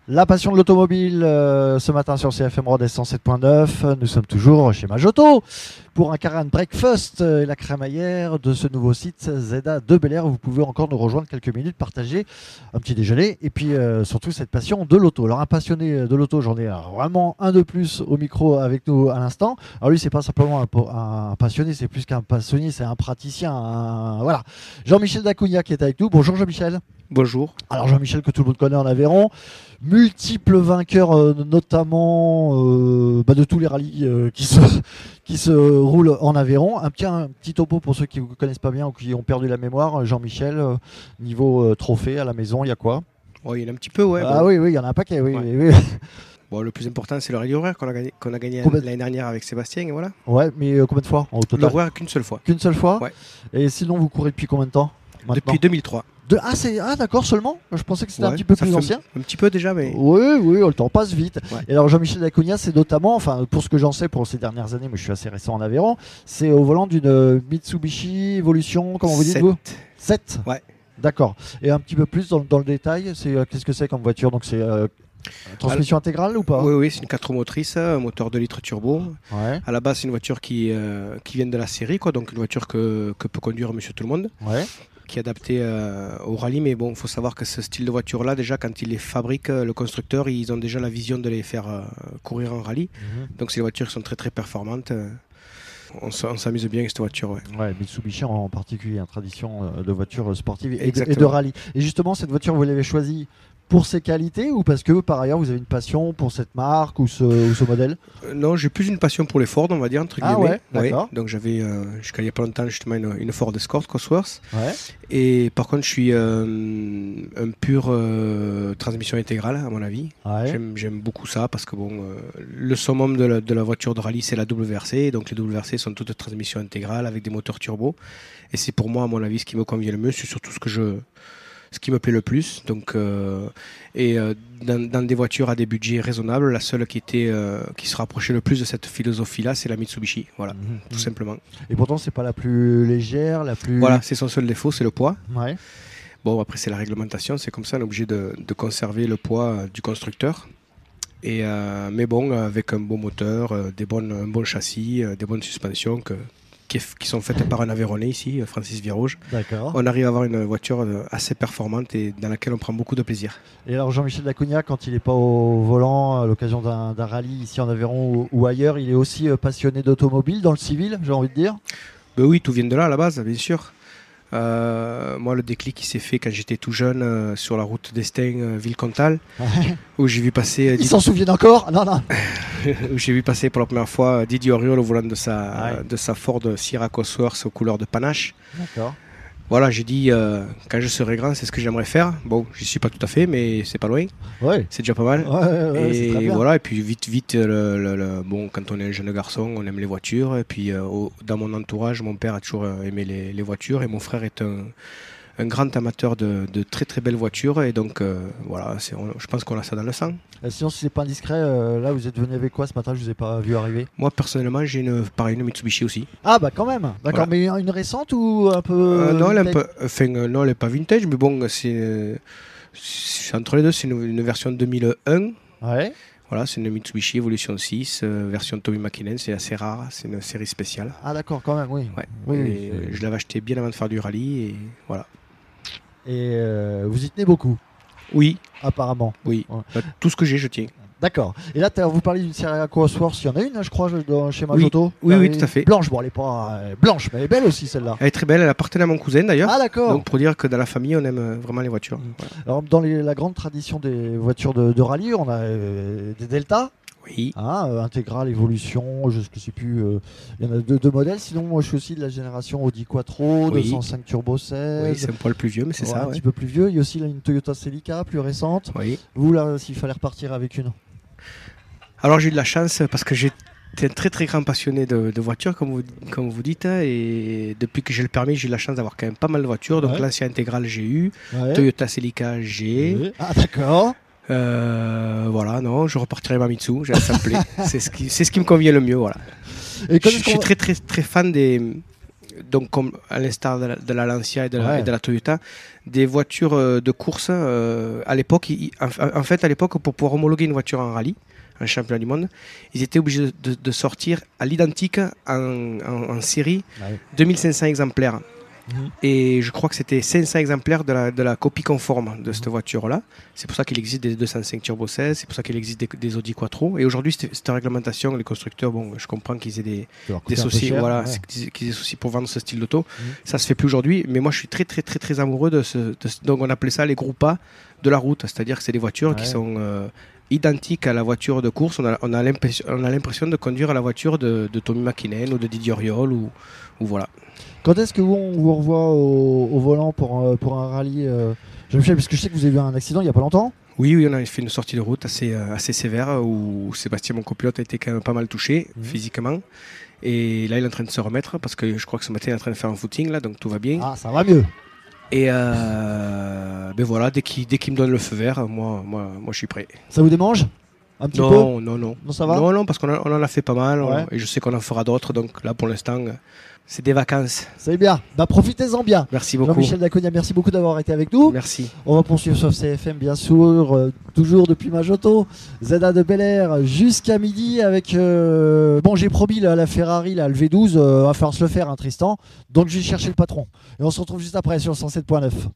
La passion de l'automobile ce matin sur CFM Road 107.9. Nous sommes toujours chez Majoto pour un Car and Breakfast et la crémaillère de ce nouveau site ZA de Bel Air. Vous pouvez encore nous rejoindre quelques minutes, partager un petit déjeuner et puis surtout cette passion de l'auto. Alors un passionné de l'auto, j'en ai vraiment un de plus au micro avec nous à l'instant. Alors lui, c'est pas simplement un passionné, c'est plus qu'un passionné, c'est un praticien. Voilà. Jean-Michel Dacugna qui est avec nous. Bonjour Jean-Michel. Bonjour. Alors Jean-Michel que tout le monde connaît en Aveyron, multiple vainqueur notamment de tous les rallyes qui se roulent en Aveyron. Un petit topo pour ceux qui ne vous connaissent pas bien ou qui ont perdu la mémoire. Jean-Michel, niveau trophée à la maison, il y a quoi? Oh, il y en a un petit peu, ouais. Ah bon. Oui, il y en a un paquet, oui. Ouais. Oui. Bon, le plus important, c'est le rallye horaire qu'on a gagné l'année dernière avec Sébastien, et voilà. Ouais, mais combien de fois au total? L'horaire qu'une seule fois. Qu'une seule fois? Ouais. Et sinon, vous courez depuis combien de temps maintenant? Depuis 2003. D'accord, seulement. Je pensais que c'était un petit peu plus ancien. Un petit peu déjà, mais... Oui, le temps passe vite. Ouais. Et alors Jean-Michel Dacugna, c'est notamment, enfin pour ce que j'en sais pour ces dernières années, mais je suis assez récent en Aveyron, c'est au volant d'une Mitsubishi Evolution, comment vous dites-vous? 7. Ouais. D'accord. Et un petit peu plus dans le détail, qu'est-ce que c'est comme voiture? Donc c'est transmission intégrale ou pas? Oui, c'est une 4 roues motrices, un moteur 2 litres turbo. Ouais. À la base, c'est une voiture qui vient de la série, quoi, donc une voiture que peut conduire Monsieur Tout le Monde. Ouais. Qui est adapté au rallye, mais bon, il faut savoir que ce style de voiture-là, déjà, quand il les fabrique, le constructeur, ils ont déjà la vision de les faire courir en rallye. Donc, c'est des voitures qui sont très, très performantes. On s'amuse bien avec cette voiture, ouais. Ouais, Mitsubishi en particulier, tradition de voitures sportives et Exactement. de rallye. Et justement, cette voiture, vous l'avez choisie pour ses qualités ou parce que par ailleurs vous avez une passion pour cette marque ou ce modèle? Non, j'ai plus une passion pour les Ford, on va dire, entre guillemets. Ouais, d'accord. Donc j'avais jusqu'à il n'y a pas longtemps justement une Ford Escort Cosworth. Ouais. Et par contre je suis un pur transmission intégrale à mon avis. Ouais. J'aime beaucoup ça parce que bon, le summum de la voiture de rallye c'est la WRC. Donc les WRC sont toutes transmissions intégrales avec des moteurs turbo. Et c'est pour moi à mon avis ce qui me convient le mieux, c'est surtout ce qui me plaît le plus. Donc, dans des voitures à des budgets raisonnables, la seule qui se rapprochait le plus de cette philosophie-là, c'est la Mitsubishi. Voilà, tout simplement. Et pourtant, c'est pas la plus légère, la plus... Voilà, c'est son seul défaut, c'est le poids. Ouais. Bon, après, c'est la réglementation, c'est comme ça, on est obligé de conserver le poids du constructeur. Mais bon, avec un bon moteur, un bon châssis, des bonnes suspensions qui sont faites par un Aveyronnais ici, Francis Virouge. D'accord. On arrive à avoir une voiture assez performante et dans laquelle on prend beaucoup de plaisir. Et alors Jean-Michel Dacugna, quand il n'est pas au volant à l'occasion d'un rallye ici en Aveyron ou ailleurs, il est aussi passionné d'automobile dans le civil, j'ai envie de dire? Ben oui, tout vient de là à la base, bien sûr. Moi, le déclic il s'est fait quand j'étais tout jeune sur la route d'Estaing, Ville-Comtal, où j'ai vu passer... Ils s'en souviennent encore? Non. Où j'ai vu passer pour la première fois Didier Auriol au volant de sa Ford Sierra Cosworth aux couleurs de panache. D'accord. Voilà, j'ai dit, quand je serai grand, c'est ce que j'aimerais faire. Bon, j'y suis pas tout à fait, mais c'est pas loin. Ouais. C'est déjà pas mal. Ouais, c'est très bien. Voilà, et puis vite, bon, quand on est un jeune garçon, on aime les voitures. Et puis, dans mon entourage, mon père a toujours aimé les voitures. Et mon frère est un grand amateur de très très belles voitures. Et donc, voilà, je pense qu'on a ça dans le sang. Sinon, si c'est pas indiscret, là, vous êtes venu avec quoi ce matin? Je vous ai pas vu arriver. Moi, personnellement, j'ai une Mitsubishi aussi. Ah, bah quand même. D'accord, voilà. mais une récente ou un peu... non, elle est pas vintage, mais bon, c'est entre les deux, c'est une version 2001. Ouais. Voilà, c'est une Mitsubishi Evolution 6, version Tommy McKinnon, c'est assez rare, c'est une série spéciale. Ah d'accord, quand même, oui. Ouais. Oui. Je l'avais acheté bien avant de faire du rallye, et voilà. Et vous y tenez beaucoup? Oui. Apparemment. Oui. Ouais. Tout ce que j'ai, je tiens. D'accord. Et là, vous parlez d'une série Cosworth, il y en a une, je crois, chez Majoto. Oui, tout à fait. Blanche, bon, elle est pas blanche, mais elle est belle aussi, celle-là. Elle est très belle, elle appartenait à mon cousin d'ailleurs. Ah d'accord. Donc pour dire que dans la famille, on aime vraiment les voitures. Voilà. Alors, dans la grande tradition des voitures de rallye, on a des Delta. Oui. Intégrale, Evolution, je ne sais plus. Il y en a deux modèles. Sinon, moi, je suis aussi de la génération Audi Quattro, 205 Turbo 16. Oui, c'est un poil plus vieux, mais c'est ça. Un petit peu plus vieux. Il y a aussi là, une Toyota Celica, plus récente. Oui. Vous, là, s'il fallait repartir avec une? Alors, j'ai eu de la chance parce que j'étais un très très grand passionné de voitures, comme vous dites. Et depuis que j'ai le permis, j'ai eu la chance d'avoir quand même pas mal de voitures. Donc, l'ancien intégral, j'ai eu. Ouais. Toyota Celica, j'ai. Oui. Ah, d'accord. Voilà, non, je repartirai ma Mitsu, ça me plaît. C'est ce qui me convient le mieux, voilà. Je suis très très très fan des donc comme à l'instar de la Lancia et de la Toyota, des voitures de course. À l'époque, en fait, à l'époque, pour pouvoir homologuer une voiture en rallye, un championnat du monde, ils étaient obligés de sortir à l'identique en série 2500 exemplaires. Et je crois que c'était 500 exemplaires de la copie conforme de cette voiture-là. C'est pour ça qu'il existe des 205 Turbo 16, c'est pour ça qu'il existe des Audi Quattro. Et aujourd'hui, cette réglementation, les constructeurs, bon, je comprends qu'ils aient des soucis, cher, qu'ils aient des soucis pour vendre ce style d'auto. Ça se fait plus aujourd'hui, mais moi je suis très très très très amoureux donc on appelait ça les Groupa de la route, c'est-à-dire que c'est des voitures qui sont identiques à la voiture de course. On a l'impression de conduire à la voiture de Tommy Mäkinen ou de Didier Auriol ou voilà. Quand est-ce que on vous revoit au volant pour un rallye Jean-Michel, parce que je sais que vous avez eu un accident il n'y a pas longtemps. Oui, on a fait une sortie de route assez sévère où Sébastien, mon copilote, a été quand même pas mal touché physiquement. Et là, il est en train de se remettre parce que je crois que ce matin, il est en train de faire un footing, là, donc tout va bien. Ah, ça va mieux. Et ben voilà, dès qu'il me donne le feu vert, moi, je suis prêt. Ça vous démange un petit peu? Non. Non, ça va? Non, parce qu'on en a fait pas mal et je sais qu'on en fera d'autres. Donc là, pour l'instant, c'est des vacances. C'est bien. Bah, profitez-en bien. Merci beaucoup. Jean-Michel Daconia, merci beaucoup d'avoir été avec nous. Merci. On va poursuivre sur CFM, bien sûr, toujours depuis Majoto, ZA de Bel Air jusqu'à midi avec. Bon, j'ai promis la Ferrari, le V12, va falloir se le faire, hein, Tristan. Donc, je vais chercher le patron. Et on se retrouve juste après sur 107.9.